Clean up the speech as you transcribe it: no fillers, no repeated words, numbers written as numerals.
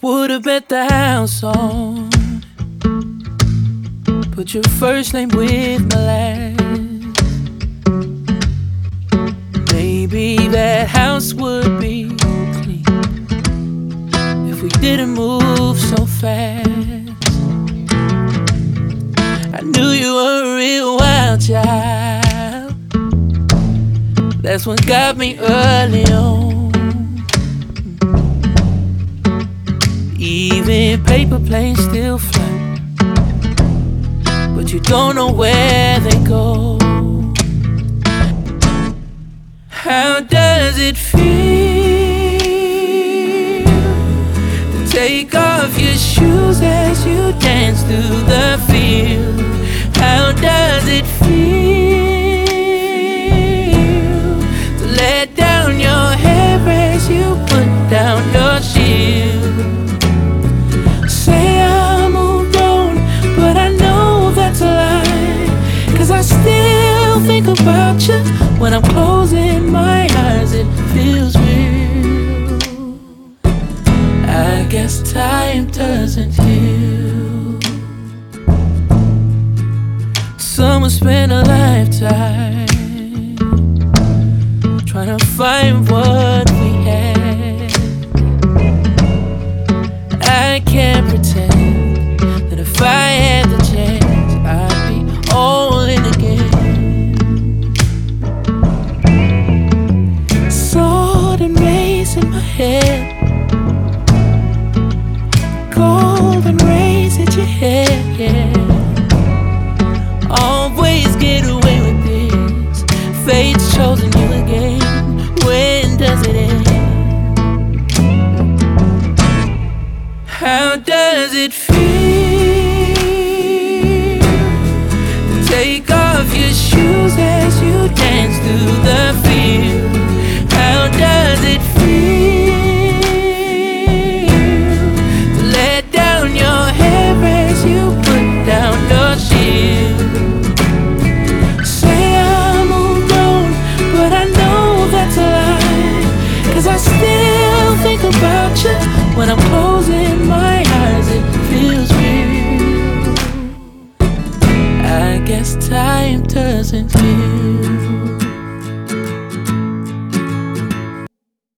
Would've bet the house on, put your first name with my last. Maybe that house would be clean if we didn't move so fast. I knew you were a real wild child. That's what got me early on. Even paper planes still fly, but you don't know where they go. How does it feel to take off your shoes as you dance through the field? How does it feel to let down your hair as you put down your shield? Say I moved on, but I know that's a lie, 'cause I still think about you when I'm closing my eyes. It feels real. I guess time doesn't heal. Some will spend a lifetime trying to find what we had. I can't pretend that if I had the chance I'd be all in again. Sword and rays in my head, golden rays at your head, yeah. Always get away with this. Fate's chosen you again. When does it end? How does it feel to take off your shoes as you dance through the field? How does it feel to let down your hair as you put down your shield? Say I moved on, but I know that's a lie, 'cause I still think about you when I'm closing my eyes. It feels real. I guess time doesn't heal.